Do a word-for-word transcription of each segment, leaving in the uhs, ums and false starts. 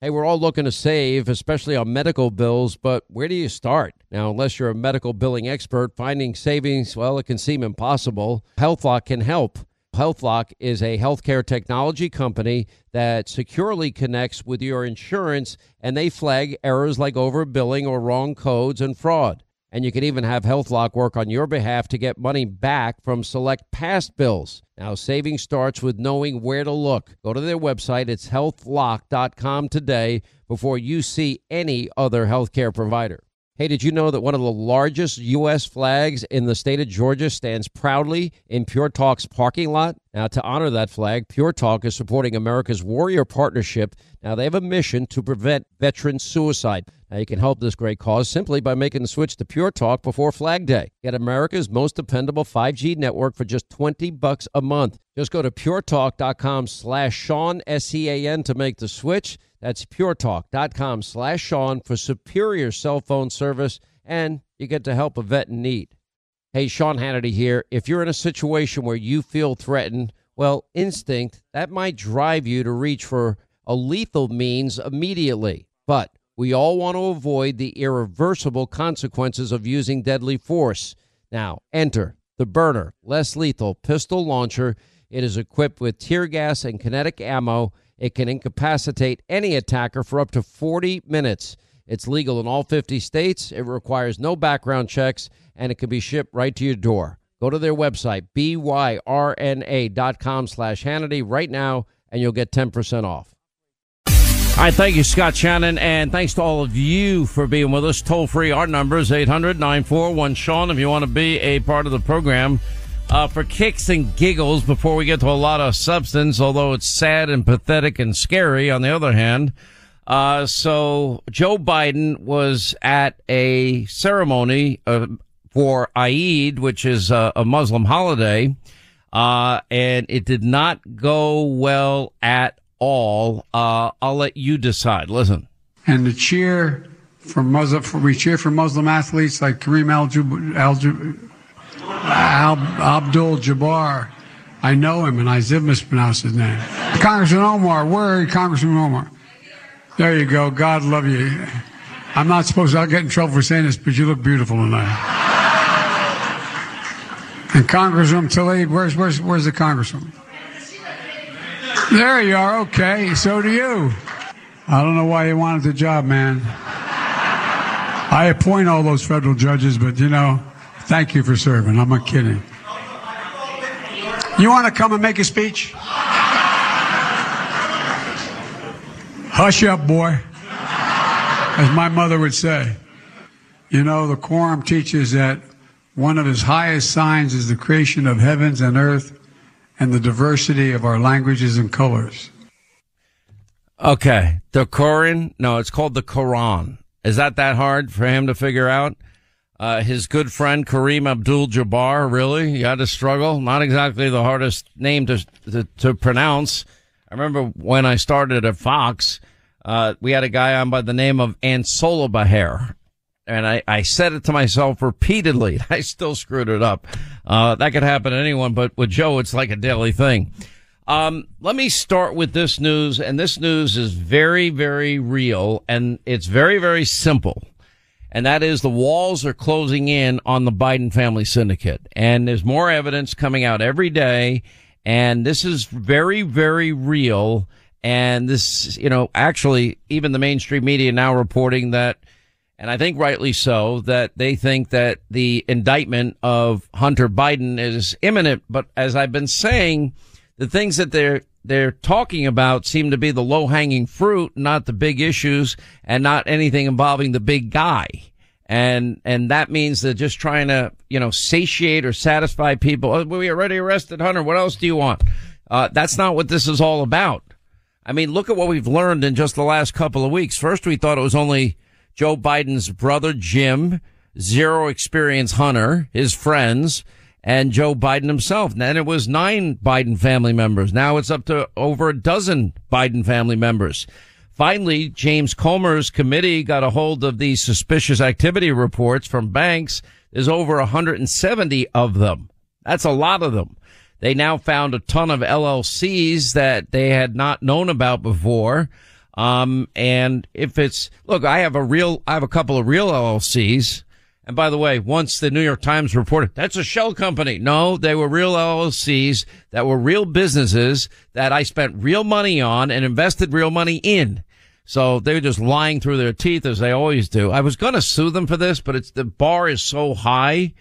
Hey, we're all looking to save, especially on medical bills, but where do you start? Now, unless you're a medical billing expert, finding savings, well, it can seem impossible. HealthLock can help. HealthLock is a healthcare technology company that securely connects with your insurance, and they flag errors like overbilling or wrong codes and fraud. And you can even have HealthLock work on your behalf to get money back from select past bills. Now, saving starts with knowing where to look. Go to their website. It's health lock dot com today before you see any other healthcare provider. Hey, did you know that one of the largest U S flags in the state of Georgia stands proudly in Pure Talk's parking lot? Now, to honor that flag, Pure Talk is supporting America's Warrior Partnership. Now, they have a mission to prevent veteran suicide. Now, you can help this great cause simply by making the switch to Pure Talk before Flag Day. Get America's most dependable five G network for just twenty bucks a month. Just go to puretalk.com slash Sean, S E A N, to make the switch. That's puretalk.com slash Sean for superior cell phone service, and you get to help a vet in need. Hey, Sean Hannity here. If you're in a situation where you feel threatened, well, instinct, that might drive you to reach for a lethal means immediately. But we all want to avoid the irreversible consequences of using deadly force. Now, enter the Byrna less lethal pistol launcher. It is equipped with tear gas and kinetic ammo. It can incapacitate any attacker for up to forty minutes. It's legal in all fifty states. It requires no background checks, and it can be shipped right to your door. Go to their website, B Y R N A dot com slash Hannity right now, and you'll get ten percent off. All right, thank you, Scott Shannon, and thanks to all of you for being with us. Toll-free, our number is eight hundred, nine four one, Sean, if you want to be a part of the program. Uh, for kicks and giggles, before we get to a lot of substance, although it's sad and pathetic and scary on the other hand. Uh, so Joe Biden was at a ceremony uh, for Eid, which is uh, a Muslim holiday, uh, and it did not go well at all. Uh, I'll let you decide. Listen. And the cheer for Muslim, for, we cheer for Muslim athletes like Kareem Al-Jabbar, Al Al, Abdul Jabbar. I know him, and I did mispronounce his name. Congressman Omar, where are you, Congressman Omar? There you go. God love you. I'm not supposed to, I'll get in trouble for saying this, but you look beautiful tonight. And Congressman Tlaib, where's, where's, where's the Congresswoman? There you are. Okay, so do you. I don't know why you wanted the job, man. I appoint all those federal judges, but, you know, thank you for serving. I'm not kidding. You want to come and make a speech? Hush up, boy. As my mother would say. You know, the Quorum teaches that one of his highest signs is the creation of heavens and earth and the diversity of our languages and colors. Okay. The Quran? No, it's called the Quran. Is that that hard for him to figure out? Uh, his good friend Kareem Abdul-Jabbar, really? You had to struggle? Not exactly the hardest name to, to, to pronounce. I remember when I started at Fox, uh, we had a guy on by the name of Ansola Baher. And I, I said it to myself repeatedly. I still screwed it up. Uh, that could happen to anyone, but with Joe, it's like a daily thing. Um, let me start with this news, and this news is very, very real, and it's very, very simple. And that is the walls are closing in on the Biden family syndicate. And there's more evidence coming out every day. And this is very, very real. And this, you know, actually, even the mainstream media now reporting that, and I think rightly so, that they think that the indictment of Hunter Biden is imminent. But as I've been saying, the things that they're they're talking about seem to be the low-hanging fruit, not the big issues, and not anything involving the big guy. And and that means they're just trying to, you know, satiate or satisfy people. Oh, we already arrested Hunter. What else do you want? Uh, that's not what this is all about. I mean, look at what we've learned in just the last couple of weeks. First, we thought it was only Joe Biden's brother, Jim, zero experience Hunter, his friends, and Joe Biden himself. And then it was nine Biden family members. Now it's up to over a dozen Biden family members. Finally, James Comer's committee got a hold of these suspicious activity reports from banks. There's over one hundred seventy of them. That's a lot of them. They now found a ton of L L Cs that they had not known about before. Um, and if it's, look, I have a real, I have a couple of real L L Cs. And by the way, once the New York Times reported, that's a shell company. No, they were real L L Cs that were real businesses that I spent real money on and invested real money in. So they were just lying through their teeth as they always do. I was going to sue them for this, but it's, the bar is so high.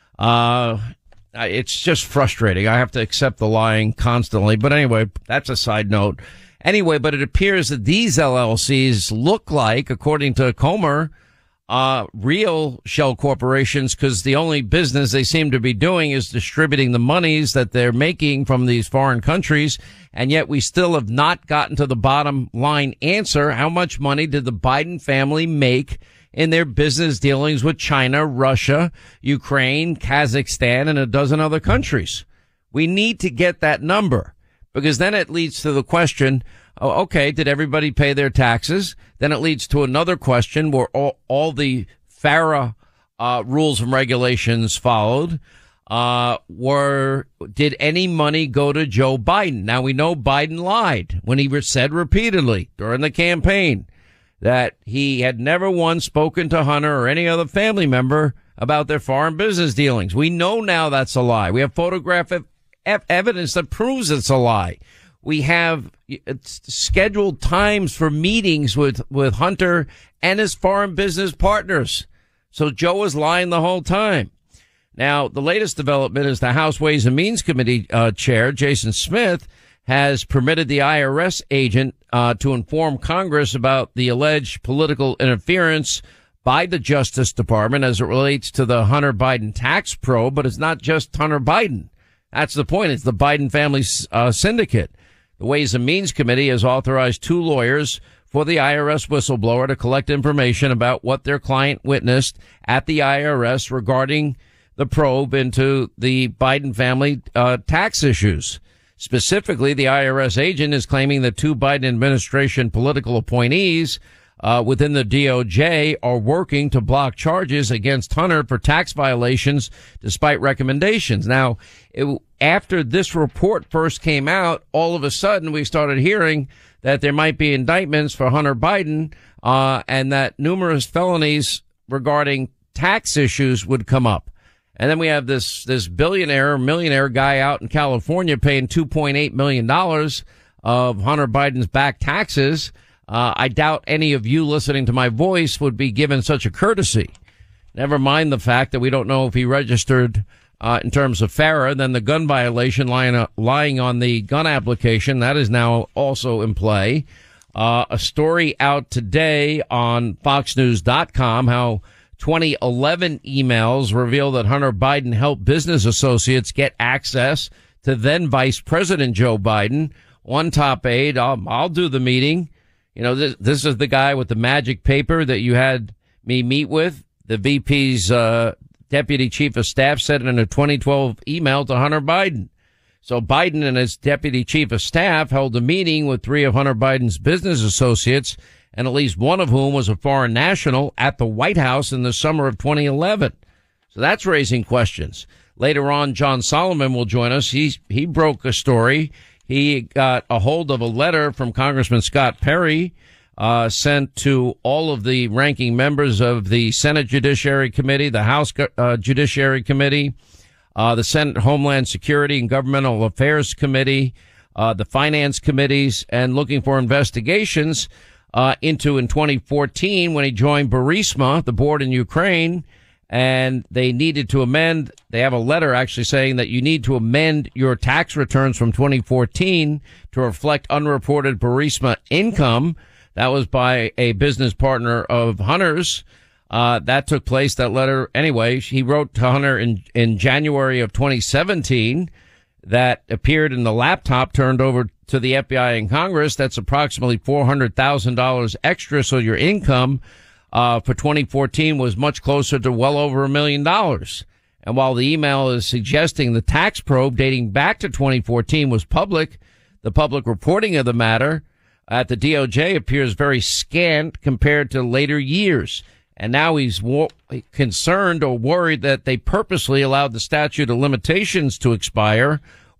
Uh, it's just frustrating. I have to accept the lying constantly. But anyway, that's a side note. Anyway, but it appears that these L L Cs look like, according to Comer, uh, real shell corporations, because the only business they seem to be doing is distributing the monies that they're making from these foreign countries. And yet we still have not gotten to the bottom line answer. How much money did the Biden family make in their business dealings with China, Russia, Ukraine, Kazakhstan, and a dozen other countries? We need to get that number, because then it leads to the question, oh, okay, did everybody pay their taxes? Then it leads to another question, were all, all the FARA uh, rules and regulations followed? Uh, were, did any money go to Joe Biden? Now, we know Biden lied when he said repeatedly during the campaign that he had never once spoken to Hunter or any other family member about their foreign business dealings. We know now that's a lie. We have photographic evidence that proves it's a lie. We have scheduled times for meetings with, with Hunter and his foreign business partners. So Joe was lying the whole time. Now, the latest development is the House Ways and Means Committee uh, chair, Jason Smith, has permitted the I R S agent uh, to inform Congress about the alleged political interference by the Justice Department as it relates to the Hunter Biden tax probe. But it's not just Hunter Biden. That's the point. It's the Biden family uh, syndicate. The Ways and Means Committee has authorized two lawyers for the I R S whistleblower to collect information about what their client witnessed at the I R S regarding the probe into the Biden family uh, tax issues. Specifically, the I R S agent is claiming that two Biden administration political appointees uh, within the D O J are working to block charges against Hunter for tax violations despite recommendations. Now, it, after this report first came out, all of a sudden we started hearing that there might be indictments for Hunter Biden uh, and that numerous felonies regarding tax issues would come up. And then we have this, this billionaire, millionaire guy out in California paying two point eight million dollars of Hunter Biden's back taxes. Uh, I doubt any of you listening to my voice would be given such a courtesy. Never mind the fact that we don't know if he registered, uh, in terms of FARA, then the gun violation lying, uh, lying on the gun application. That is now also in play. Uh, a story out today on fox news dot com, how twenty eleven emails reveal that Hunter Biden helped business associates get access to then Vice President Joe Biden. One top aide, I'll, I'll do the meeting. You know, this, this is the guy with the magic paper that you had me meet with. The V P's uh, deputy chief of staff said in a twenty twelve email to Hunter Biden. So Biden and his deputy chief of staff held a meeting with three of Hunter Biden's business associates, and at least one of whom was a foreign national, at the White House in the summer of twenty eleven. So that's raising questions. Later on, John Solomon will join us. He's, he broke a story. He got a hold of a letter from Congressman Scott Perry, uh, sent to all of the ranking members of the Senate Judiciary Committee, the House uh, Judiciary Committee, uh, the Senate Homeland Security and Governmental Affairs Committee, uh, the Finance Committees, and looking for investigations Uh, into in twenty fourteen when he joined Burisma, the board in Ukraine, and they needed to amend. They have a letter actually saying that you need to amend your tax returns from twenty fourteen to reflect unreported Burisma income. That was by a business partner of Hunter's. Uh, that took place, that letter. Anyway, he wrote to Hunter in, in January of twenty seventeen. That appeared in the laptop turned over to the F B I and Congress. That's approximately four hundred thousand dollars extra. So your income, uh, for twenty fourteen was much closer to well over a million dollars. And while the email is suggesting the tax probe dating back to twenty fourteen was public, the public reporting of the matter at the D O J appears very scant compared to later years. And now he's wo- concerned or worried that they purposely allowed the statute of limitations to expire,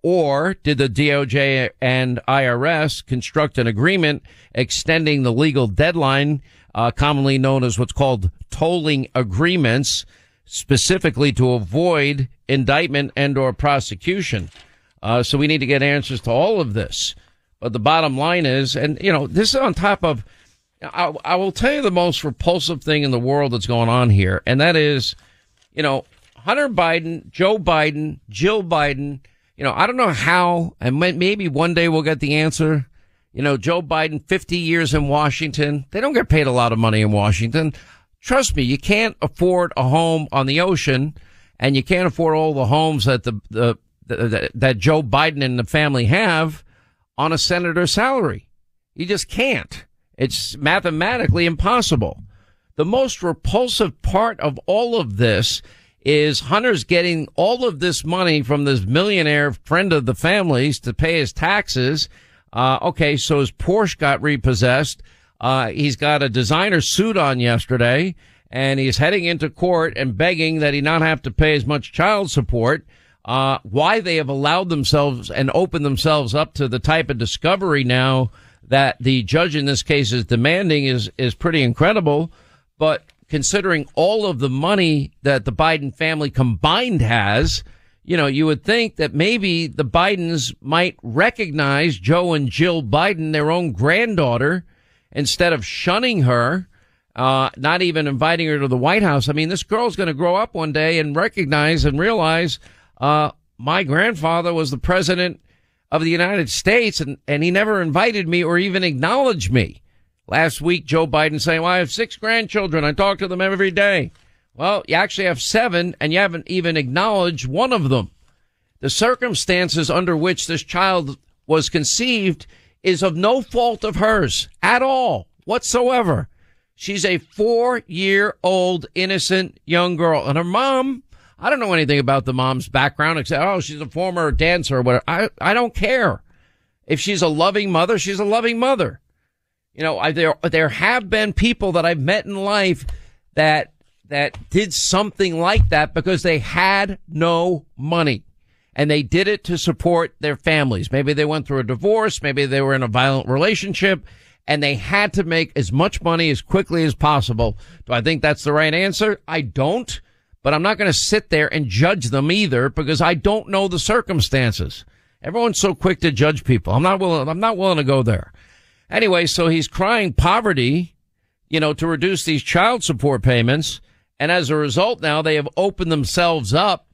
Or did the D O J and I R S construct an agreement extending the legal deadline, uh, commonly known as what's called tolling agreements, specifically to avoid indictment and or prosecution? Uh, so we need to get answers to all of this. But the bottom line is, and, you know, this is on top of, I, I will tell you the most repulsive thing in the world that's going on here. And that is, you know, Hunter Biden, Joe Biden, Jill Biden. You know, I don't know how, and maybe one day we'll get the answer. You know, Joe Biden, fifty years in Washington. They don't get paid a lot of money in Washington. Trust me, you can't afford a home on the ocean, and you can't afford all the homes that the, the, the that Joe Biden and the family have on a senator's salary. You just can't. It's mathematically impossible. The most repulsive part of all of this is Hunter's getting all of this money from this millionaire friend of the family's to pay his taxes. Uh, okay, so his Porsche got repossessed. Uh, he's got a designer suit on yesterday, and he's heading into court and begging that he not have to pay as much child support. Uh, why they have allowed themselves and opened themselves up to the type of discovery now that the judge in this case is demanding is, is pretty incredible. But considering all of the money that the Biden family combined has, you know, you would think that maybe the Bidens might recognize Joe and Jill Biden, their own granddaughter, instead of shunning her, uh, not even inviting her to the White House. I mean, this girl's going to grow up one day and recognize and realize, uh, my grandfather was the president of the United States, and, and he never invited me or even acknowledged me. Last week, Joe Biden saying, well, I have six grandchildren. I talk to them every day. Well, you actually have seven, and you haven't even acknowledged one of them. The circumstances under which this child was conceived is of no fault of hers at all whatsoever. She's a four-year-old innocent young girl. And her mom, I don't know anything about the mom's background except, oh, she's a former dancer or whatever. I, I don't care. If she's a loving mother, she's a loving mother. You know, I, there, there have been people that I've met in life that, that did something like that because they had no money and they did it to support their families. Maybe they went through a divorce. Maybe they were in a violent relationship and they had to make as much money as quickly as possible. Do I think that's the right answer? I don't, but I'm not going to sit there and judge them either because I don't know the circumstances. Everyone's so quick to judge people. I'm not willing, I'm not willing to go there. Anyway, so he's crying poverty, you know, to reduce these child support payments. And as a result, now they have opened themselves up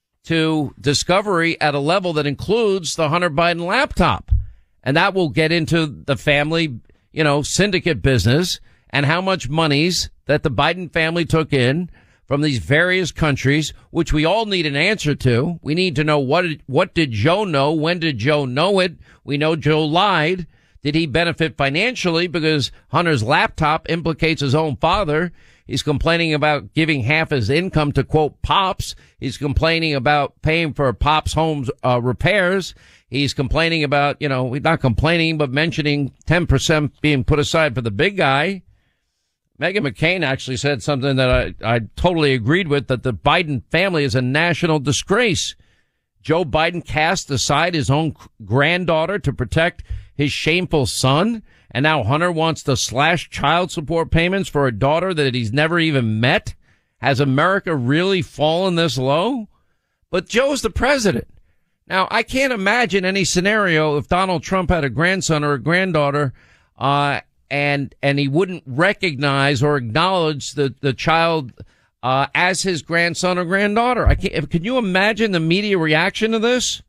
to discovery at a level that includes the Hunter Biden laptop. And that will get into the family, you know, syndicate business and how much monies that the Biden family took in from these various countries, which we all need an answer to. We need to know what, what did Joe know? When did Joe know it? We know Joe lied. Did he benefit financially because Hunter's laptop implicates his own father? He's complaining about giving half his income to, quote, Pops. He's complaining about paying for Pops' home's uh, repairs. He's complaining about, you know, not complaining, but mentioning ten percent being put aside for the big guy. Meghan McCain actually said something that I, I totally agreed with, that the Biden family is a national disgrace. Joe Biden cast aside his own granddaughter to protect his shameful son, and now Hunter wants to slash child support payments for a daughter that he's never even met? Has America really fallen this low? But Joe's the president. Now, I can't imagine any scenario if Donald Trump had a grandson or a granddaughter, uh, and and he wouldn't recognize or acknowledge the, the child uh, as his grandson or granddaughter. I can't, can you imagine the media reaction to this?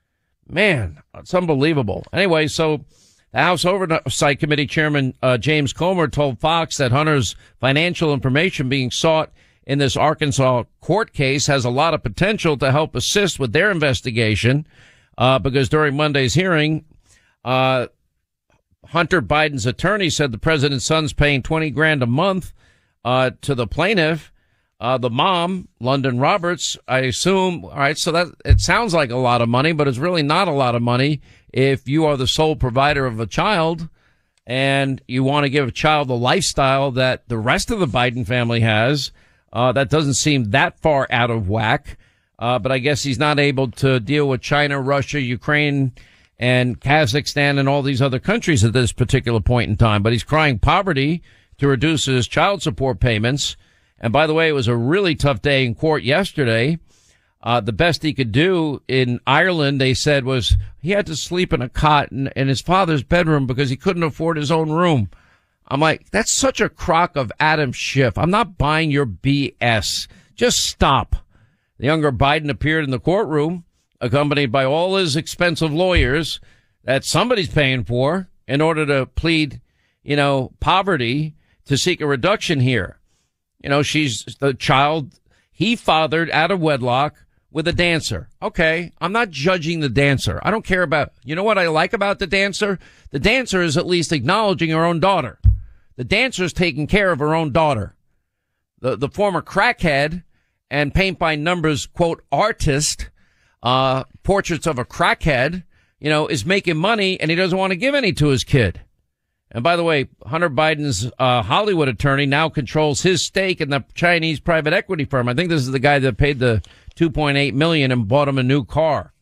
Man, it's unbelievable. Anyway, so the House Oversight Committee Chairman uh, James Comer told Fox that Hunter's financial information being sought in this Arkansas court case has a lot of potential to help assist with their investigation, uh, because during Monday's hearing, uh, Hunter Biden's attorney said the president's son's paying twenty grand a month uh, to the plaintiff. Uh, the mom, London Roberts, I assume. All right. So that it sounds like a lot of money, but it's really not a lot of money if you are the sole provider of a child and you want to give a child the lifestyle that the rest of the Biden family has. Uh, that doesn't seem that far out of whack. Uh, but I guess he's not able to deal with China, Russia, Ukraine, and Kazakhstan and all these other countries at this particular point in time. But he's crying poverty to reduce his child support payments. And by the way, it was a really tough day in court yesterday. Uh, the best he could do in Ireland, they said, was he had to sleep in a cot in, in his father's bedroom because he couldn't afford his own room. I'm like, that's such a crock of Adam Schiff. I'm not buying your B S. Just stop. The younger Biden appeared in the courtroom, accompanied by all his expensive lawyers that somebody's paying for in order to plead, you know, poverty to seek a reduction here. You know, she's the child he fathered out of wedlock with a dancer. Okay, I'm not judging the dancer. I don't care about, you know what I like about the dancer? The dancer is at least acknowledging her own daughter. The dancer's taking care of her own daughter. The, the former crackhead and paint by numbers, quote, artist, uh, portraits of a crackhead, you know, is making money and he doesn't want to give any to his kid. And by the way, Hunter Biden's uh, Hollywood attorney now controls his stake in the Chinese private equity firm. I think this is the guy that paid the two point eight million dollars and bought him a new car.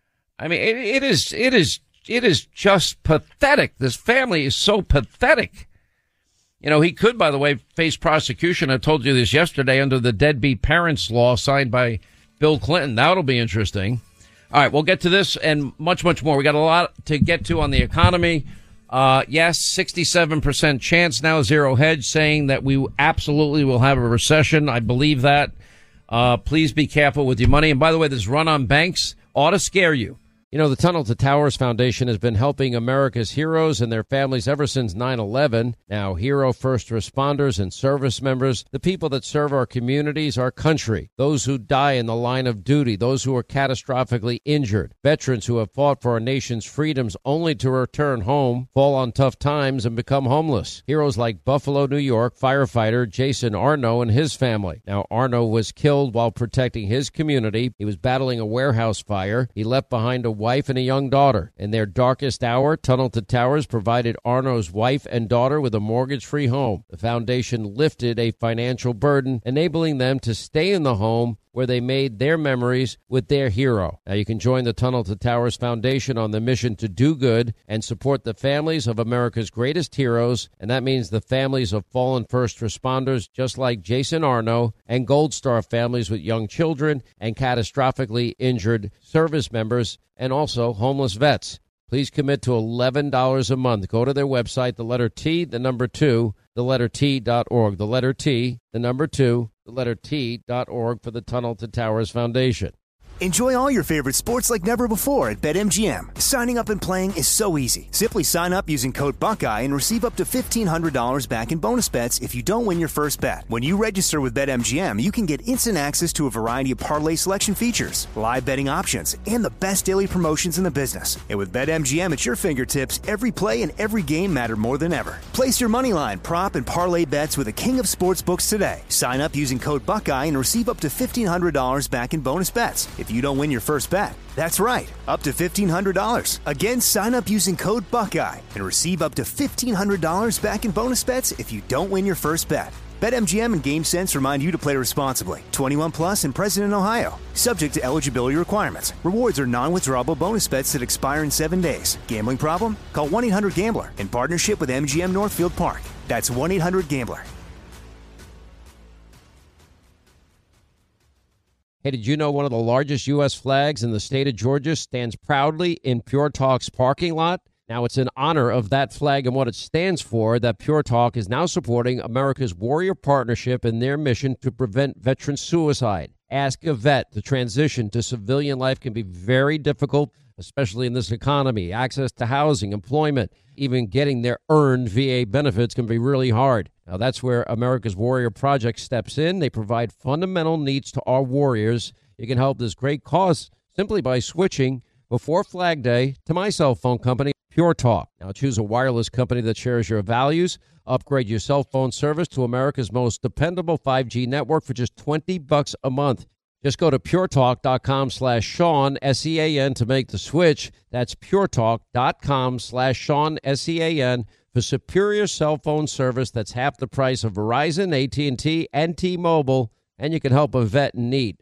I mean, it, it is, it is, it is just pathetic. This family is so pathetic. You know, he could, by the way, face prosecution. I told you this yesterday under the deadbeat parents law signed by Bill Clinton. That'll be interesting. All right, we'll get to this and much, much more. We got a lot to get to on the economy. Uh, yes, sixty-seven percent chance now, Zero Hedge saying that we absolutely will have a recession. I believe that. Uh, please be careful with your money. And by the way, this run on banks ought to scare you. You know, the Tunnel to Towers Foundation has been helping America's heroes and their families ever since nine eleven. Now, hero first responders and service members, the people that serve our communities, our country, those who die in the line of duty, those who are catastrophically injured, veterans who have fought for our nation's freedoms only to return home, fall on tough times, and become homeless. Heroes like Buffalo, New York firefighter Jason Arno and his family. Now, Arno was killed while protecting his community. He was battling a warehouse fire. He left behind a wife and a young daughter. In their darkest hour, Tunnel to Towers provided Arno's wife and daughter with a mortgage-free home. The foundation lifted a financial burden, enabling them to stay in the home where they made their memories with their hero. Now you can join the Tunnel to Towers Foundation on the mission to do good and support the families of America's greatest heroes, and that means the families of fallen first responders just like Jason Arno and Gold Star families with young children and catastrophically injured service members and also homeless vets. Please commit to eleven dollars a month. Go to their website, the letter T, the number two, the letter T dot org. The letter T, the number two, the letter T dot org for the Tunnel to Towers Foundation. Enjoy all your favorite sports like never before at BetMGM. Signing up and playing is so easy. Simply sign up using code Buckeye and receive up to fifteen hundred dollars back in bonus bets if you don't win your first bet. When you register with BetMGM, you can get instant access to a variety of parlay selection features, live betting options, and the best daily promotions in the business. And with BetMGM at your fingertips, every play and every game matter more than ever. Place your moneyline, prop, and parlay bets with the king of sportsbooks today. Sign up using code Buckeye and receive up to fifteen hundred dollars back in bonus bets if you don't win your first bet. That's right, up to fifteen hundred dollars. Again, sign up using code Buckeye and receive up to fifteen hundred dollars back in bonus bets if you don't win your first bet. BetMGM and GameSense remind you to play responsibly. twenty-one plus and present in Ohio. Subject to eligibility requirements. Rewards are non-withdrawable bonus bets that expire in seven days. Gambling problem? Call one eight hundred gambler in partnership with M G M Northfield Park. That's one eight hundred gambler. Hey, did you know one of the largest U S flags in the state of Georgia stands proudly in Pure Talk's parking lot? Now, it's in honor of that flag and what it stands for that Pure Talk is now supporting America's Warrior Partnership in their mission to prevent veteran suicide. Ask a vet. The transition to civilian life can be very difficult, especially in this economy. Access to housing, employment, even getting their earned V A benefits can be really hard. Now, that's where America's Warrior Project steps in. They provide fundamental needs to our warriors. You can help this great cause simply by switching before Flag Day to my cell phone company, Pure Talk. Now, choose a wireless company that shares your values. Upgrade your cell phone service to America's most dependable five G network for just twenty bucks a month. Just go to puretalk.com slash Sean, S E A N, to make the switch. That's puretalk.com slash Sean, S E A N, for superior cell phone service that's half the price of Verizon, A T and T, and T-Mobile, and you can help a vet in need.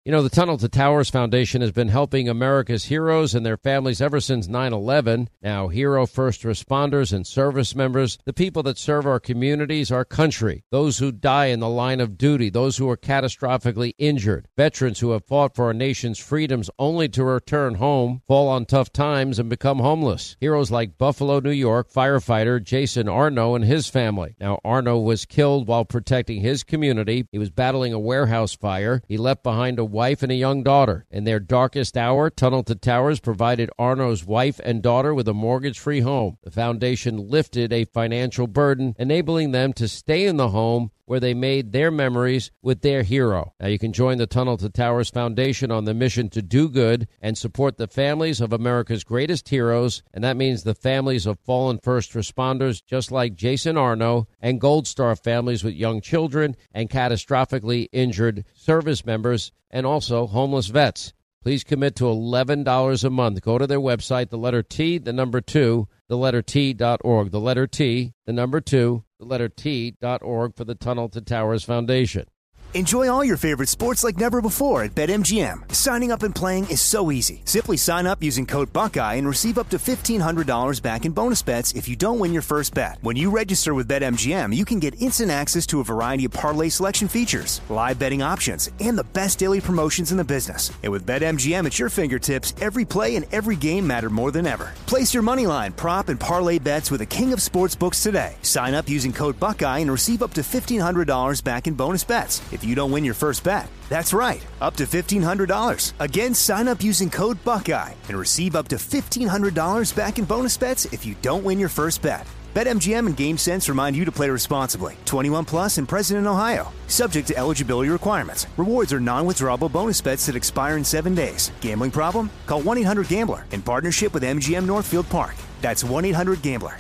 You know, the Tunnel to Towers Foundation has been helping America's heroes and their families ever since nine eleven. Now, hero first responders and service members, the people that serve our communities, our country, those who die in the line of duty, those who are catastrophically injured, veterans who have fought for our nation's freedoms only to return home, fall on tough times, and become homeless. Heroes like Buffalo, New York firefighter Jason Arno and his family. Now, Arno was killed while protecting his community. He was battling a warehouse fire. He left behind a wife and a young daughter. In their darkest hour, Tunnel to Towers provided Arno's wife and daughter with a mortgage-free home. The foundation lifted a financial burden, enabling them to stay in the home where they made their memories with their hero. Now, you can join the Tunnel to Towers Foundation on the mission to do good and support the families of America's greatest heroes, and that means the families of fallen first responders just like Jason Arno, and Gold Star families with young children, and catastrophically injured service members, and also homeless vets. Please commit to eleven dollars a month. Go to their website, the letter T, the number two, the letter T dot org. The letter T, the number two, the letter T dot org for the Tunnel to Towers Foundation. Enjoy all your favorite sports like never before at BetMGM. Signing up and playing is so easy. Simply sign up using code Buckeye and receive up to fifteen hundred dollars back in bonus bets if you don't win your first bet. When you register with BetMGM, you can get instant access to a variety of parlay selection features, live betting options, and the best daily promotions in the business. And with BetMGM at your fingertips, every play and every game matter more than ever. Place your moneyline, prop, and parlay bets with the king of sportsbooks today. Sign up using code Buckeye and receive up to fifteen hundred dollars back in bonus bets if you don't win your first bet. That's right, up to fifteen hundred dollars. Again, sign up using code Buckeye and receive up to fifteen hundred dollars back in bonus bets if you don't win your first bet. BetMGM and GameSense remind you to play responsibly. twenty-one plus and present in Ohio. Subject to eligibility requirements. Rewards are non-withdrawable bonus bets that expire in seven days. Gambling problem? Call one eight hundred gambler in partnership with M G M Northfield Park. That's one eight hundred gambler.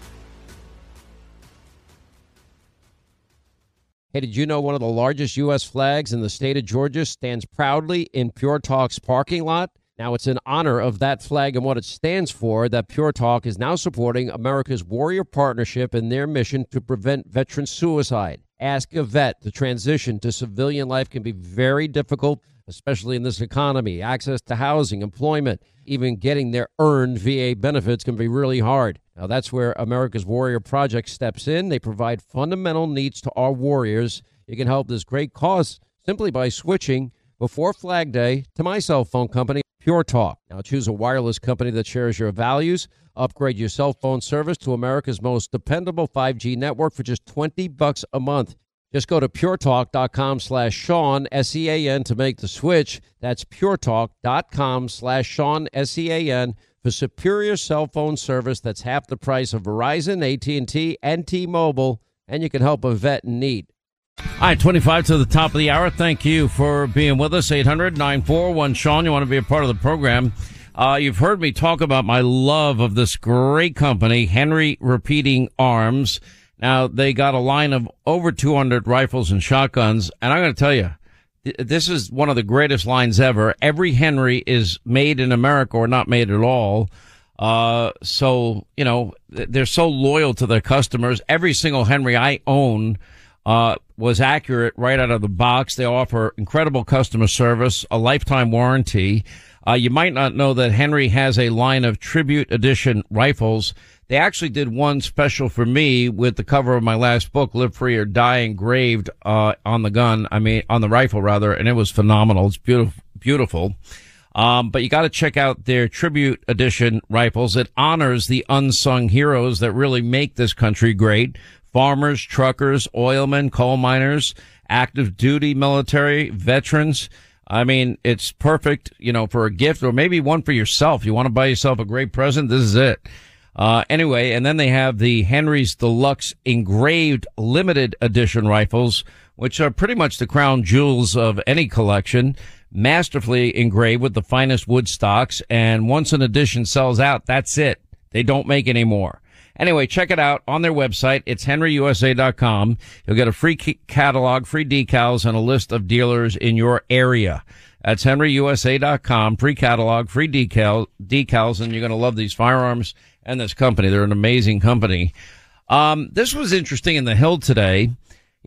Hey, did you know one of the largest U S flags in the state of Georgia stands proudly in Pure Talk's parking lot? Now, it's in honor of that flag and what it stands for that Pure Talk is now supporting America's Warrior Partnership in their mission to prevent veteran suicide. Ask a vet. The transition to civilian life can be very difficult, especially in this economy. Access to housing, employment, even getting their earned V A benefits can be really hard. Now, that's where America's Warrior Project steps in. They provide fundamental needs to our warriors. You can help this great cause simply by switching before Flag Day to my cell phone company, Pure Talk. Now, choose a wireless company that shares your values. Upgrade your cell phone service to America's most dependable five G network for just twenty bucks a month. Just go to puretalk.com slash Sean, S E A N, to make the switch. That's puretalk.com slash Sean, S E A N, for superior cell phone service that's half the price of Verizon, A T and T, and T-Mobile, and you can help a vet in need. All right, twenty-five to the top of the hour. Thank you for being with us. eight hundred nine four one Sean, you want to be a part of the program. Uh, you've heard me talk about my love of this great company, Henry Repeating Arms. Now, they got a line of over two hundred rifles and shotguns, and I'm going to tell you, th- this is one of the greatest lines ever. Every Henry is made in America or not made at all. Uh, so, you know, they're so loyal to their customers. Every single Henry I own uh was accurate right out of the box. They offer incredible customer service, a lifetime warranty. Uh, you might not know that Henry has a line of Tribute Edition rifles. They actually did one special for me with the cover of my last book, Live Free or Die, engraved uh on the gun, I mean, on the rifle, rather, and it was phenomenal. It's beautiful, beautiful. Um, but you got to check out their Tribute Edition rifles. It honors the unsung heroes that really make this country great. Farmers, truckers, oilmen, coal miners, active duty military, veterans. I mean, it's perfect, you know, for a gift or maybe one for yourself. You want to buy yourself a great present? This is it. Uh, anyway, and then they have the Henry's Deluxe engraved limited edition rifles, which are pretty much the crown jewels of any collection, masterfully engraved with the finest wood stocks. And once an edition sells out, that's it. They don't make any more. Anyway, check it out on their website. It's henry u s a dot com. You'll get a free catalog, free decals, and a list of dealers in your area. That's henry u s a dot com. Free catalog, free decal, decals, and you're going to love these firearms and this company. They're an amazing company. Um, this was interesting in the Hill today.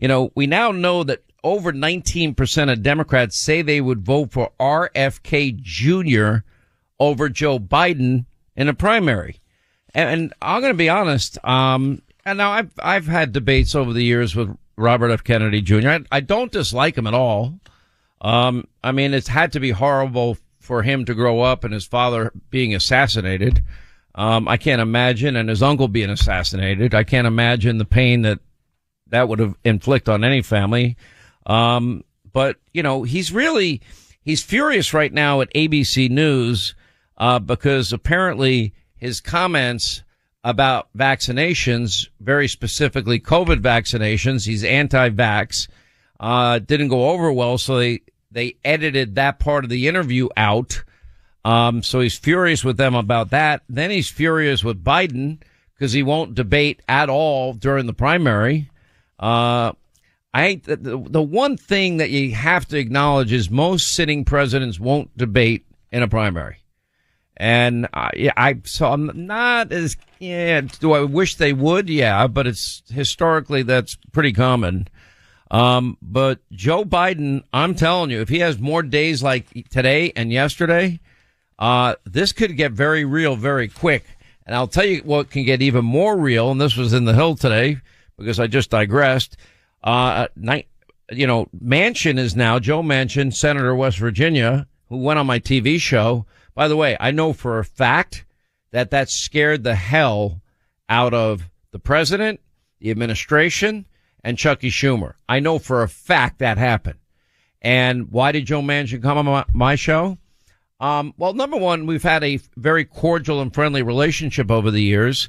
You know, we now know that over nineteen percent of Democrats say they would vote for R F K Junior over Joe Biden in a primary. And, and I'm going to be honest. Um, and now I've, I've had debates over the years with Robert F. Kennedy Junior I, I don't dislike him at all. Um, I mean, it's had to be horrible for him to grow up and his father being assassinated. Um, I can't imagine, and his uncle being assassinated. I can't imagine the pain that that would have inflict on any family. Um, but, you know, he's really, he's furious right now at A B C News, uh, because apparently his comments about vaccinations, very specifically COVID vaccinations, he's anti-vax, uh, didn't go over well. So they, they edited that part of the interview out. Um, so he's furious with them about that. Then he's furious with Biden because he won't debate at all during the primary. Uh, I the, the one thing that you have to acknowledge is most sitting presidents won't debate in a primary. And uh, yeah, I so I'm not as yeah. Do I wish they would? Yeah, but it's historically that's pretty common. Um, but Joe Biden, I'm telling you, if he has more days like today and yesterday, uh, this could get very real very quick. And I'll tell you what can get even more real. And this was in the Hill today because I just digressed. Uh, night, you know, Manchin is now Joe Manchin, Senator of West Virginia, who went on my T V show. By the way, I know for a fact that that scared the hell out of the president, the administration, and Chucky Schumer. I know for a fact that happened. And why did Joe Manchin come on my, my show? Um, well, number one, we've had a very cordial and friendly relationship over the years.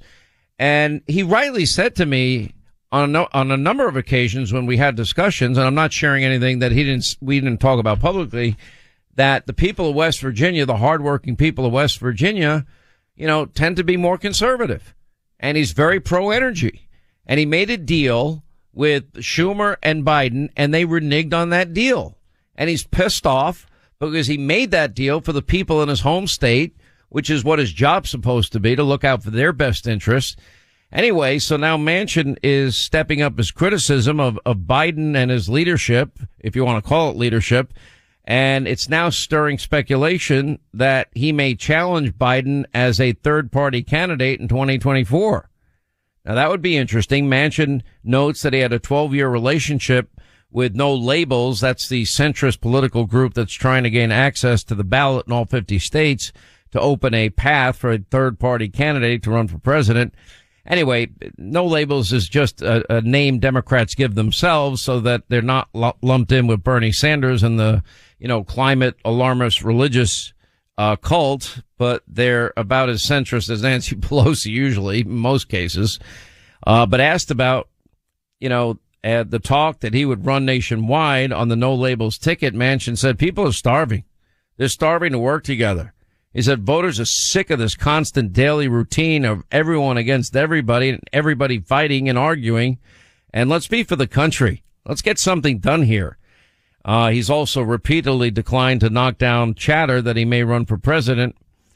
And he rightly said to me on a, no, on a number of occasions when we had discussions, and I'm not sharing anything that he didn't, we didn't talk about publicly, that the people of West Virginia, the hardworking people of West Virginia, you know, tend to be more conservative. And he's very pro-energy. And he made a deal with Schumer and Biden, and they reneged on that deal. And he's pissed off because he made that deal for the people in his home state, which is what his job's supposed to be, to look out for their best interests. Anyway, so now Manchin is stepping up his criticism of, of Biden and his leadership, if you want to call it leadership. And it's now stirring speculation that he may challenge Biden as a third-party candidate in twenty twenty-four. Now, that would be interesting. Manchin notes that he had a twelve-year relationship with No Labels. That's the centrist political group that's trying to gain access to the ballot in all fifty states to open a path for a third-party candidate to run for president. Anyway, No Labels is just a, a name Democrats give themselves so that they're not l- lumped in with Bernie Sanders and the, you know, climate alarmist religious uh, cult, but they're about as centrist as Nancy Pelosi usually, in most cases. Uh, but asked about, you know, uh, the talk that he would run nationwide on the No Labels ticket, Manchin said people are starving. They're starving to work together. He said voters are sick of this constant daily routine of everyone against everybody and everybody fighting and arguing. And let's be for the country. Let's get something done here. Uh, he's also repeatedly declined to knock down chatter that he may run for president.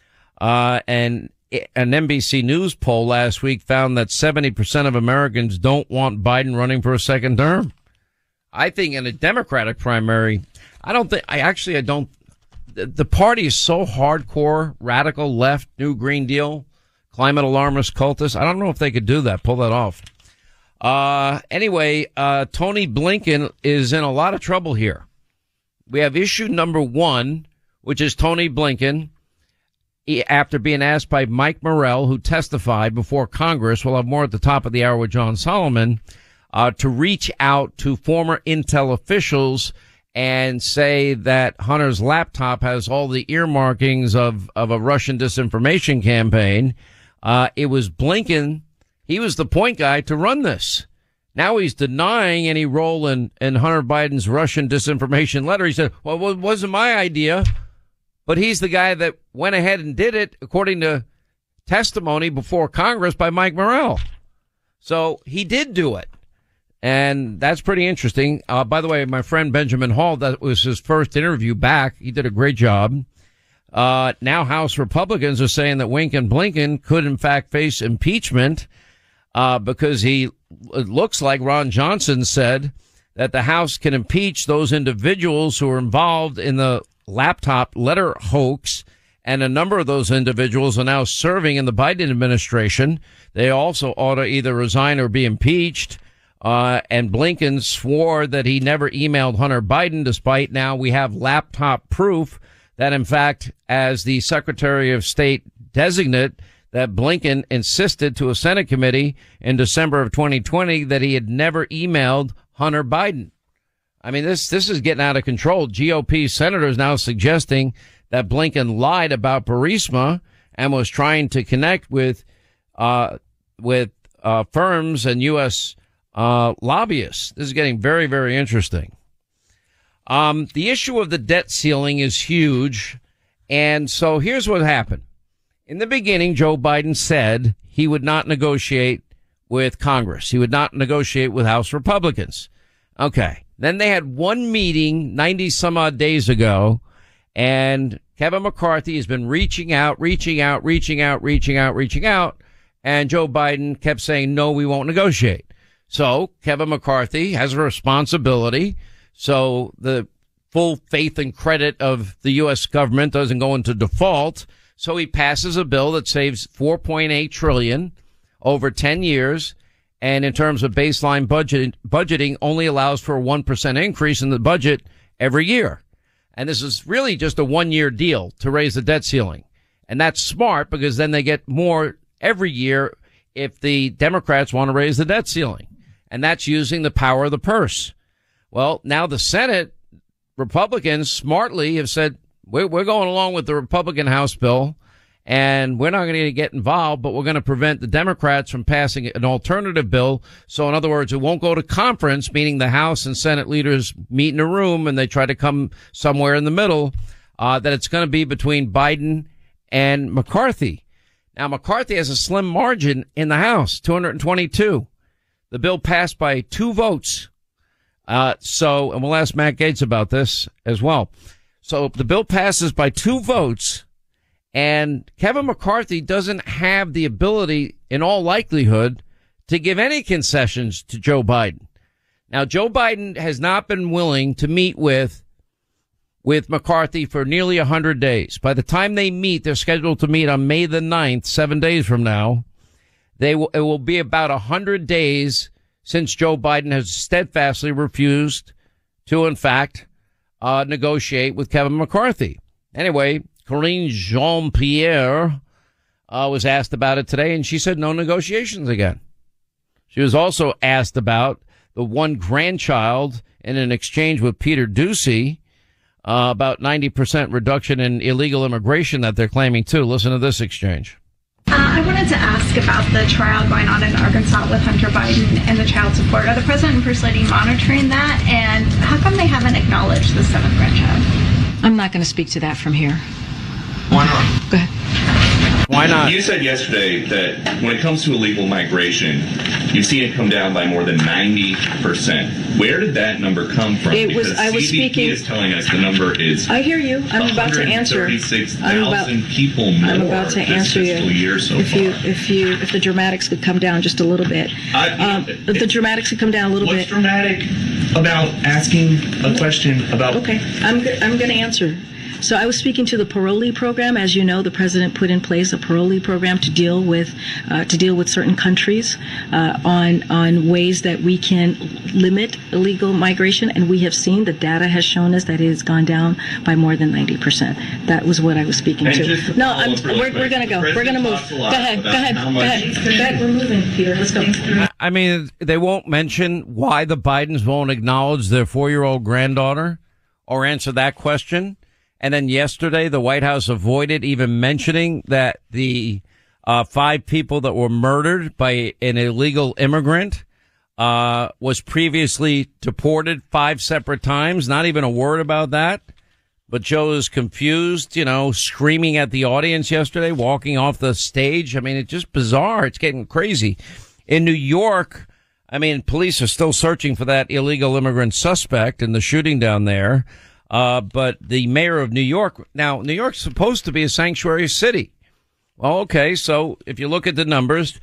Uh, and an N B C News poll last week found that seventy percent of Americans don't want Biden running for a second term. I think in a Democratic primary, I don't think, I actually, I don't, the party is so hardcore, radical left, New Green Deal, climate alarmist cultists. I don't know if they could do that, pull that off. Uh, anyway, uh, Tony Blinken is in a lot of trouble here. We have issue number one, which is Tony Blinken, he, after being asked by Mike Morrell, who testified before Congress, we'll have more at the top of the hour with John Solomon, uh, to reach out to former Intel officials and say that Hunter's laptop has all the earmarkings of, of a Russian disinformation campaign. Uh, it was Blinken. He was the point guy to run this. Now he's denying any role in, in Hunter Biden's Russian disinformation letter. He said, well, it wasn't my idea, but he's the guy that went ahead and did it, according to testimony before Congress by Mike Morrell. So he did do it. And that's pretty interesting. Uh, by the way, my friend Benjamin Hall, that was his first interview back. He did a great job. Uh, now House Republicans are saying that Wink and Blinken could in fact face impeachment. uh, because he, it looks like Ron Johnson said that the House can impeach those individuals who are involved in the laptop letter hoax. And a number of those individuals are now serving in the Biden administration. They also ought to either resign or be impeached. Uh, and Blinken swore that he never emailed Hunter Biden, despite now we have laptop proof that, in fact, as the Secretary of State designate, that Blinken insisted to a Senate committee in December of twenty twenty that he had never emailed Hunter Biden. I mean, this, this is getting out of control. G O P senators now suggesting that Blinken lied about Burisma and was trying to connect with, uh, with, uh, firms and U S, uh, lobbyists. This is getting very, very interesting. Um, the issue of the debt ceiling is huge. And so here's what happened. In the beginning, Joe Biden said he would not negotiate with Congress. He would not negotiate with House Republicans. Okay. Then they had one meeting ninety some odd days ago, and Kevin McCarthy has been reaching out, reaching out, reaching out, reaching out, reaching out. And Joe Biden kept saying, no, we won't negotiate. So Kevin McCarthy has a responsibility. So the full faith and credit of the U S government doesn't go into default. So he passes a bill that saves four point eight trillion dollars over ten years. And in terms of baseline budget, budgeting only allows for a one percent increase in the budget every year. And this is really just a one year deal to raise the debt ceiling. And that's smart because then they get more every year if the Democrats want to raise the debt ceiling. And that's using the power of the purse. Well, now the Senate Republicans smartly have said, we're, we're going along with the Republican House bill, and we're not going to get involved, but we're going to prevent the Democrats from passing an alternative bill. So in other words, it won't go to conference, meaning the House and Senate leaders meet in a room and they try to come somewhere in the middle, uh, that it's going to be between Biden and McCarthy. Now, McCarthy has a slim margin in the House, two hundred twenty-two. The bill passed by two votes. Uh, so, and we'll ask Matt Gaetz about this as well. So the bill passes by two votes, and Kevin McCarthy doesn't have the ability, in all likelihood, to give any concessions to Joe Biden. Now, Joe Biden has not been willing to meet with with McCarthy for nearly one hundred days. By the time they meet, they're scheduled to meet on May the ninth, seven days from now. They will, it will be about one hundred days since Joe Biden has steadfastly refused to, in fact, uh, negotiate with Kevin McCarthy. Anyway, Karine Jean-Pierre uh, was asked about it today, and she said no negotiations again. She was also asked about the one grandchild in an exchange with Peter Doocy, uh, about ninety percent reduction in illegal immigration that they're claiming too. Listen to this exchange. Uh, I wanted to ask about the trial going on in Arkansas with Hunter Biden and the child support. Are the president and First Lady monitoring that? And how come they haven't acknowledged the seventh grandchild? I'm not going to speak to that from here. Why not? Go ahead. Why not? You said yesterday that when it comes to illegal migration, you've seen it come down by more than ninety percent. Where did that number come from? It was, because I was C B P speaking. is telling us the number is. I hear you. I'm about to answer. one hundred thirty-six I'm about, thousand people more I'm about to this answer fiscal you. year so if far. you, if you, if the dramatics could come down just a little bit. I, um, if the dramatics could come down a little what's bit. What's dramatic about asking a question about? Okay, I'm go- I'm going to answer. So I was speaking to the parolee program. As you know, the president put in place a parolee program to deal with uh, to deal with certain countries uh, on on ways that we can limit illegal migration, and we have seen the data has shown us that it has gone down by more than ninety percent. That was what I was speaking and to. to No, I'm, we're we're going to go. We're going to move. Go ahead. Go ahead. Go ahead. Go ahead. We're moving, Peter. Let's go. I mean, they won't mention why the Bidens won't acknowledge their four-year-old granddaughter or answer that question. And then yesterday, the White House avoided even mentioning that the uh five people that were murdered by an illegal immigrant uh was previously deported five separate times. Not even a word about that. But Joe is confused, you know, screaming at the audience yesterday, walking off the stage. I mean, it's just bizarre. It's getting crazy. In New York, I mean, police are still searching for that illegal immigrant suspect in the shooting down there. Uh, but the mayor of New York, now, New York's supposed to be a sanctuary city. Well, okay, so if you look at the numbers,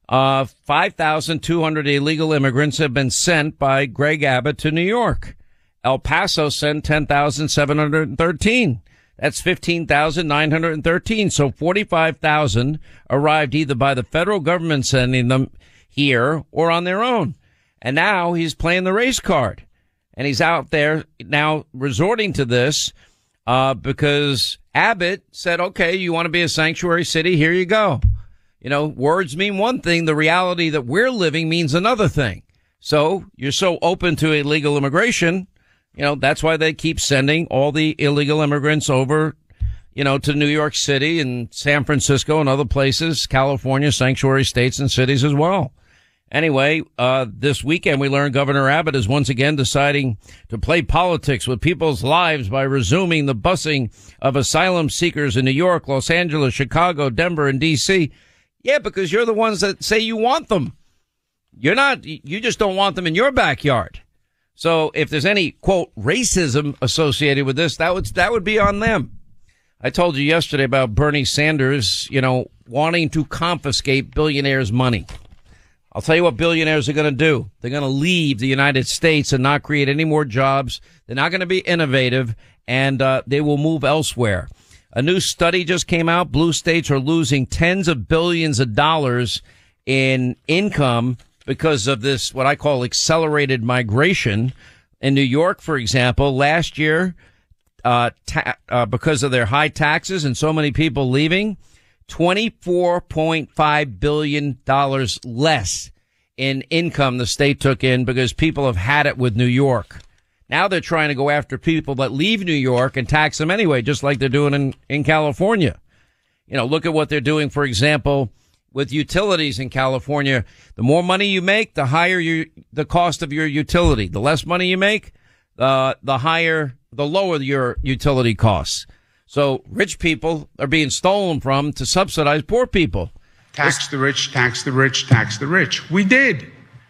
Uh, five thousand two hundred illegal immigrants have been sent by Greg Abbott to New York. El Paso sent ten thousand seven hundred thirteen. That's fifteen thousand nine hundred thirteen. So forty-five thousand arrived either by the federal government sending them here or on their own. And now he's playing the race card. And he's out there now resorting to this uh, because Abbott said, okay, you want to be a sanctuary city? Here you go. You know, words mean one thing. The reality that we're living means another thing. So you're so open to illegal immigration. You know, that's why they keep sending all the illegal immigrants over, you know, to New York City and San Francisco and other places, California, sanctuary states and cities as well. Anyway, uh, this weekend we learned Governor Abbott is once again deciding to play politics with people's lives by resuming the busing of asylum seekers in New York, Los Angeles, Chicago, Denver, and D C. Yeah, because you're the ones that say you want them. You're not, you just don't want them in your backyard. So if there's any, quote, racism associated with this, that would, that would be on them. I told you yesterday about Bernie Sanders, you know, wanting to confiscate billionaires' money. I'll tell you what billionaires are going to do. They're going to leave the United States and not create any more jobs. They're not going to be innovative, and uh, they will move elsewhere. A new study just came out. Blue states are losing tens of billions of dollars in income because of this, what I call accelerated migration. In New York, for example, last year, uh, ta- uh because of their high taxes and so many people leaving, twenty-four point five billion dollars less in income the state took in because people have had it with New York. Now they're trying to go after people that leave New York and tax them anyway, just like they're doing in, in California. You know, look at what they're doing, for example, with utilities in California. The more money you make, the higher your, the cost of your utility. The less money you make, uh, the higher, the lower your utility costs. So rich people are being stolen from to subsidize poor people. Tax the rich, tax the rich, tax the rich. We did.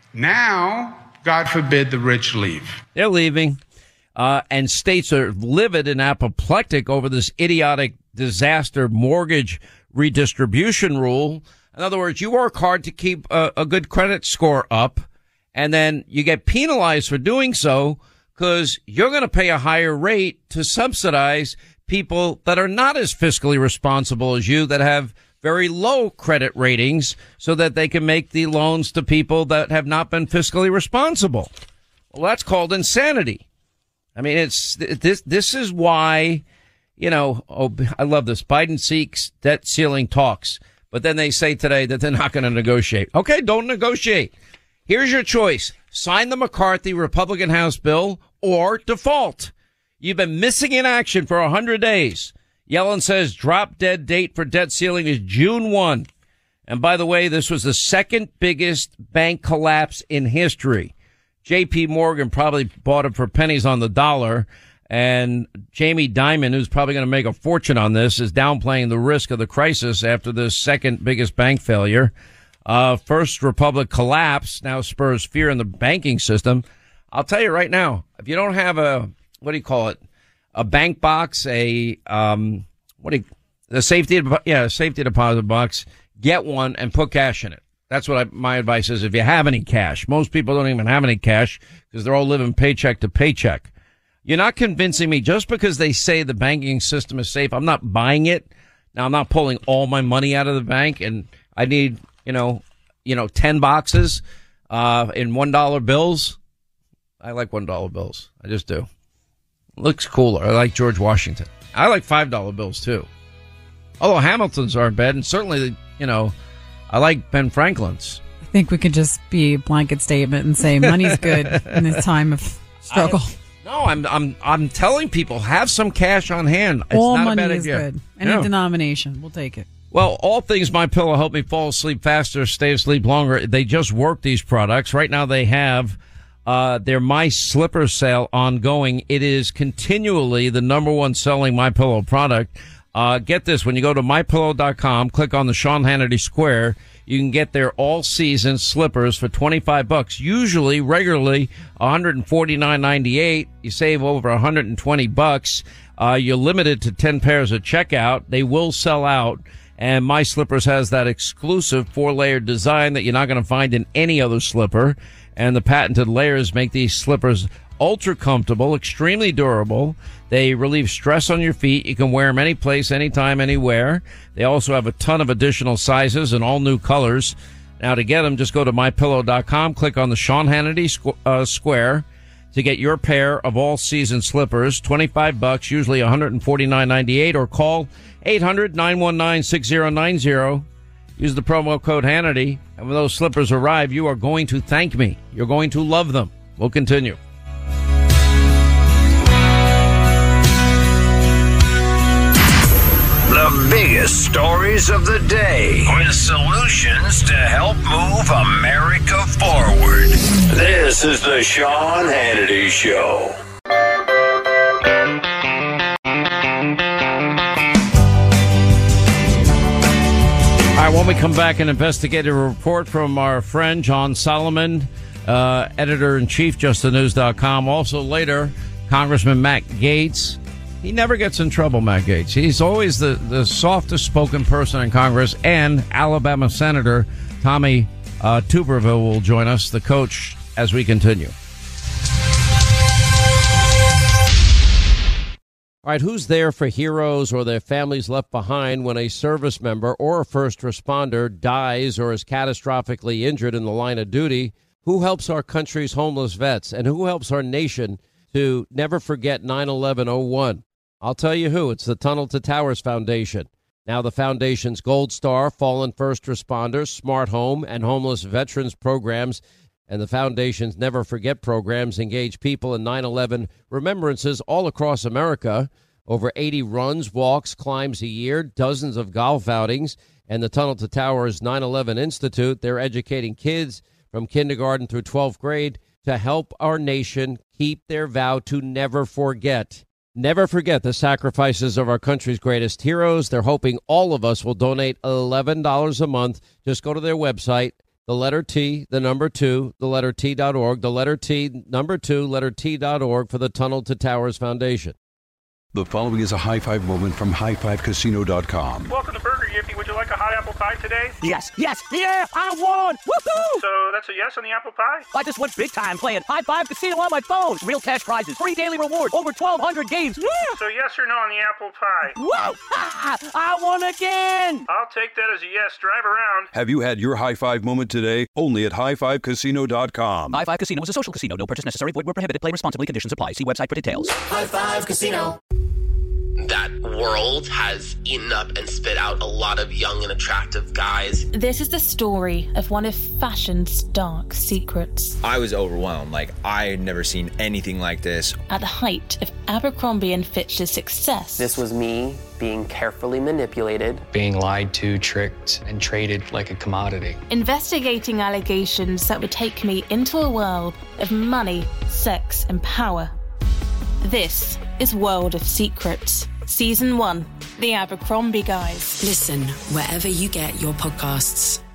Now, God forbid the rich leave. They're leaving. Uh, and states are livid and apoplectic over this idiotic disaster mortgage redistribution rule. In other words, you work hard to keep a, a good credit score up, and then you get penalized for doing so because you're going to pay a higher rate to subsidize people that are not as fiscally responsible as you, that have very low credit ratings, so that they can make the loans to people that have not been fiscally responsible. Well, that's called insanity. I mean, it's this. This is why, you know, oh, I love this. Biden seeks debt ceiling talks, but then they say today that they're not going to negotiate. Okay, don't negotiate. Here's your choice: sign the McCarthy Republican House bill or default. You've been missing in action for a hundred days. Yellen says drop dead date for debt ceiling is June first. And by the way, this was the second biggest bank collapse in history. J P Morgan probably bought it for pennies on the dollar. And Jamie Dimon, who's probably going to make a fortune on this, is downplaying the risk of the crisis after the second biggest bank failure. Uh, First Republic collapse now spurs fear in the banking system. I'll tell you right now, if you don't have a, what do you call it? A bank box, a, um, what do you, the safety, yeah, safety deposit box, get one and put cash in it. That's what I, my advice is if you have any cash. Most people don't even have any cash because they're all living paycheck to paycheck. You're not convincing me just because they say the banking system is safe. I'm not buying it. Now, I'm not pulling all my money out of the bank, and I need, you know, you know, ten boxes, uh, in one dollar bills. I like one dollar bills. I just do. Looks cooler. I like George Washington. I like five dollar bills, too. Although Hamilton's aren't bad, and certainly, you know, I like Ben Franklin's. I think we could just be a blanket statement and say money's good in this time of struggle. I, no, I'm I'm I'm telling people, have some cash on hand. It's all not money a bad is idea. good. Any yeah. denomination, we'll take it. Well, all things My Pillow help me fall asleep faster, stay asleep longer. They just work these products. Right now they have uh their My Slipper sale ongoing. It is continually the number one selling My Pillow product. Uh get this, when you go to my pillow dot com, click on the Sean Hannity Square, you can get their all season slippers for twenty-five bucks. Usually, regularly, one forty-nine ninety-eight. You save over one hundred twenty bucks. Uh, you're limited to ten pairs at checkout. They will sell out. And My Slippers has that exclusive four-layer design that you're not going to find in any other slipper. And the patented layers make these slippers ultra comfortable, extremely durable. They relieve stress on your feet. You can wear them any place, anytime, anywhere. They also have a ton of additional sizes and all new colors. Now, to get them, just go to my pillow dot com, click on the Sean Hannity squ- uh, square to get your pair of all-season slippers. twenty-five bucks, usually one forty-nine ninety-eight, or call eight hundred nine one nine six zero nine zero. Use the promo code Hannity, and when those slippers arrive, you are going to thank me. You're going to love them. We'll continue. The biggest stories of the day with solutions to help move America forward. This is the Sean Hannity Show. All right, when we come back, an investigative report from our friend John Solomon, uh, editor-in-chief, just the news dot com. Also later, Congressman Matt Gaetz. He never gets in trouble, Matt Gaetz. He's always the, the softest spoken person in Congress. And Alabama Senator Tommy uh, Tuberville will join us, the coach, as we continue. All right, who's there for heroes or their families left behind when a service member or a first responder dies or is catastrophically injured in the line of duty? Who helps our country's homeless vets? And who helps our nation to never forget nine eleven oh one? I'll tell you who. It's the Tunnel to Towers Foundation. Now the foundation's Gold Star, Fallen First Responders, Smart Home, and Homeless Veterans programs, and the foundation's Never Forget programs engage people in nine eleven remembrances all across America. Over eighty runs, walks, climbs a year, dozens of golf outings, and the Tunnel to Towers nine eleven Institute. They're educating kids from kindergarten through twelfth grade to help our nation keep their vow to never forget. Never forget the sacrifices of our country's greatest heroes. They're hoping all of us will donate eleven dollars a month. Just go to their website, the letter T, the number two, the letter T dot org, the letter T, number two, letter T dot org for the Tunnel to Towers Foundation. The following is a high five moment from high five casino dot com. Welcome to Burger Yippee. Would you like a hot apple pie today? Yes, yes, yeah, I won! Woohoo! So that's a yes on the apple pie? I just went big time playing High Five Casino on my phone. Real cash prizes, free daily rewards, over twelve hundred games. Yeah! So yes or no on the apple pie? Whoa! Ah, I won again! I'll take that as a yes. Drive around. Have you had your high five moment today? Only at high five casino dot com. High Five Casino is a social casino. No purchase necessary. Void where prohibited. Play responsibly. Conditions apply. See website for details. High Five Casino. That world has eaten up and spit out a lot of young and attractive guys. This is the story of one of fashion's dark secrets. I was overwhelmed. Like, I had never seen anything like this. At the height of Abercrombie and Fitch's success. This was me being carefully manipulated. Being lied to, tricked, and traded like a commodity. Investigating allegations that would take me into a world of money, sex, and power. This is World of Secrets. Season one, The Abercrombie Guys. Listen wherever you get your podcasts.